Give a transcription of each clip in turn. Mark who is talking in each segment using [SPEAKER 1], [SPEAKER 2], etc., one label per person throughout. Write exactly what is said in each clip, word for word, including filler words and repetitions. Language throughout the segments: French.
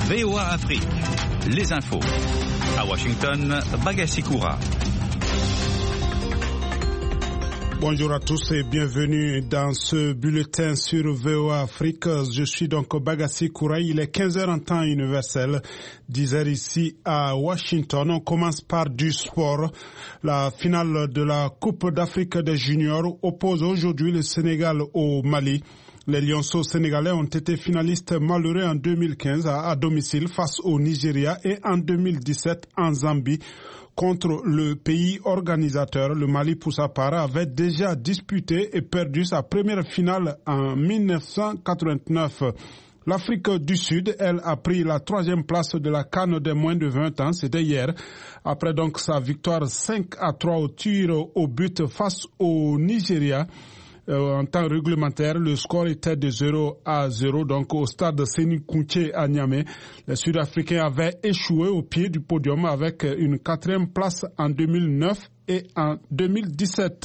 [SPEAKER 1] V O A Afrique, les infos. À Washington, Bagassi Koura.
[SPEAKER 2] Bonjour à tous et bienvenue dans ce bulletin sur V O A Afrique. Je suis donc Bagassi Koura. Il est quinze heures en temps universel, dix heures ici à Washington. On commence par du sport. La finale de la Coupe d'Afrique des juniors oppose aujourd'hui le Sénégal au Mali. Les Lionceaux sénégalais ont été finalistes malheureux en deux mille quinze à, à domicile face au Nigeria et en deux mille dix-sept en Zambie. Contre le pays organisateur, le Mali, pour sa part, avait déjà disputé et perdu sa première finale en mille neuf cent quatre-vingt-neuf. L'Afrique du Sud, elle, a pris la troisième place de la CAN des moins de vingt ans, c'était hier. Après donc sa victoire cinq à trois au tir au but face au Nigeria. Euh, en temps réglementaire, le score était de zéro à zéro, donc au stade Séni Kountché à Niamey. Les Sud-Africains avaient échoué au pied du podium avec une quatrième place en deux mille neuf et en deux mille dix-sept.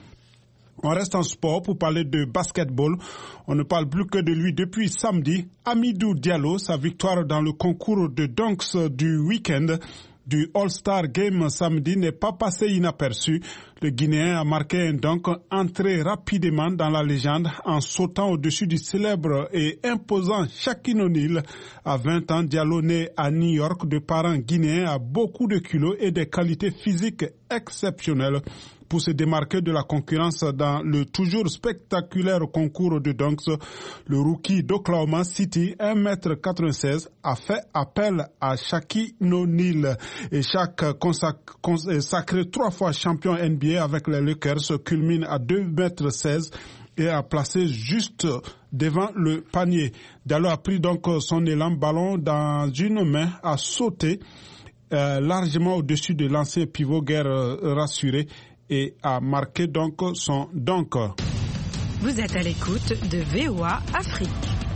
[SPEAKER 2] On reste en sport pour parler de basketball. On ne parle plus que de lui depuis samedi. Hamidou Diallo, sa victoire dans le concours de dunks du week-end du All-Star Game samedi n'est pas passé inaperçu. Le Guinéen a marqué un dunk entré rapidement dans la légende en sautant au-dessus du célèbre et imposant Shaquille O'Neal. À vingt ans, Diallo, né à New York de parents guinéens, a beaucoup de culot et des qualités physiques exceptionnelles. Pour se démarquer de la concurrence dans le toujours spectaculaire concours de dunks, le rookie d'Oklahoma City, un mètre quatre-vingt-seize, a fait appel à Shaquille O'Neal. Et Shaq, sacré trois fois champion N B A avec les Lakers, culmine à deux mètres seize et a placé juste devant le panier. Diallo a pris donc son élan, ballon dans une main, a sauté euh, largement au-dessus de l'ancien pivot guerre euh, rassuré et a marqué donc son dunk.
[SPEAKER 3] Vous êtes à l'écoute de V O A Afrique.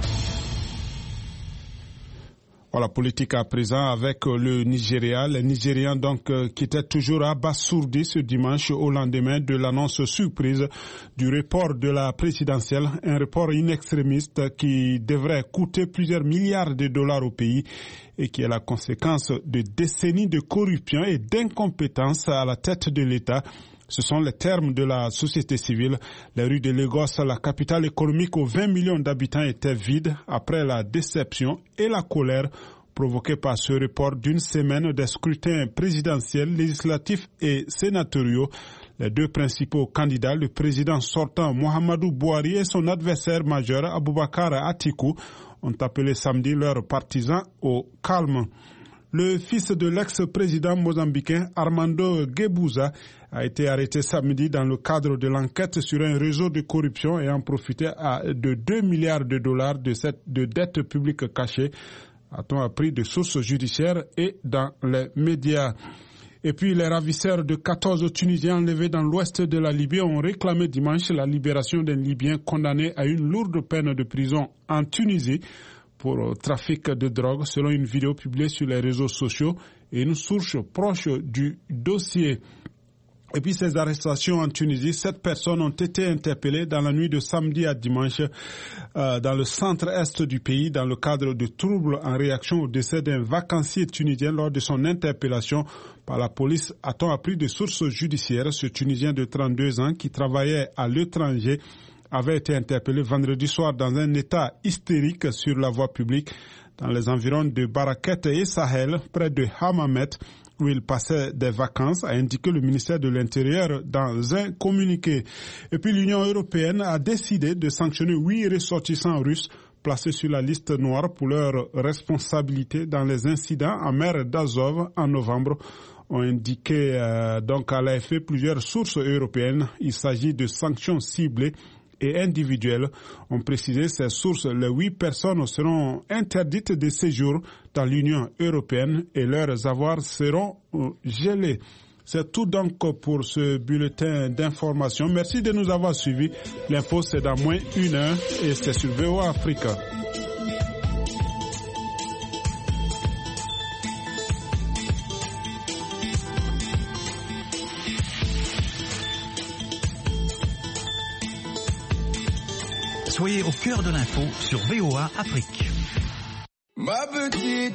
[SPEAKER 2] Voilà, politique à présent avec le Nigeria. Les Nigérians donc euh, qui étaient toujours abasourdis ce dimanche au lendemain de l'annonce surprise du report de la présidentielle, un report inextrémiste qui devrait coûter plusieurs milliards de dollars au pays et qui est la conséquence de décennies de corruption et d'incompétence à la tête de l'État. Ce sont les termes de la société civile. Les rues de Lagos, la capitale économique aux vingt millions d'habitants, étaient vides après la déception et la colère provoquée par ce report d'une semaine des scrutins présidentiels, législatifs et sénatoriaux. Les deux principaux candidats, le président sortant Muhammadu Buhari et son adversaire majeur Abubakar Atiku, ont appelé samedi leurs partisans au calme. Le fils de l'ex-président mozambicain Armando Guebuza a été arrêté samedi dans le cadre de l'enquête sur un réseau de corruption ayant profité à de deux milliards de dollars de, cette, de dettes publiques cachées, a-t-on appris de sources judiciaires et dans les médias. Et puis les ravisseurs de quatorze Tunisiens enlevés dans l'ouest de la Libye ont réclamé dimanche la libération d'un Libyen condamné à une lourde peine de prison en Tunisie pour trafic de drogue, selon une vidéo publiée sur les réseaux sociaux et une source proche du dossier. Et puis ces arrestations en Tunisie, sept personnes ont été interpellées dans la nuit de samedi à dimanche euh, dans le centre-est du pays dans le cadre de troubles en réaction au décès d'un vacancier tunisien lors de son interpellation par la police, a-t-on appris de sources judiciaires. Ce Tunisien de trente-deux ans qui travaillait à l'étranger avait été interpellé vendredi soir dans un état hystérique sur la voie publique dans les environs de Baraket et Sahel, près de Hammamet, où il passait des vacances, a indiqué le ministère de l'Intérieur dans un communiqué. Et puis l'Union européenne a décidé de sanctionner huit ressortissants russes placés sur la liste noire pour leur responsabilité dans les incidents en mer d'Azov en novembre, ont indiqué euh, donc à l'A F P plusieurs sources européennes. Il s'agit de sanctions ciblées et individuelles. Ont précisé ces sources, les huit personnes seront interdites de séjour dans l'Union européenne et leurs avoirs seront euh, gelés. C'est tout donc pour ce bulletin d'information. Merci de nous avoir suivis. L'info c'est dans moins une heure et c'est sur V O A Africa.
[SPEAKER 1] Soyez au cœur de l'info sur V O A Afrique.
[SPEAKER 4] Ma petite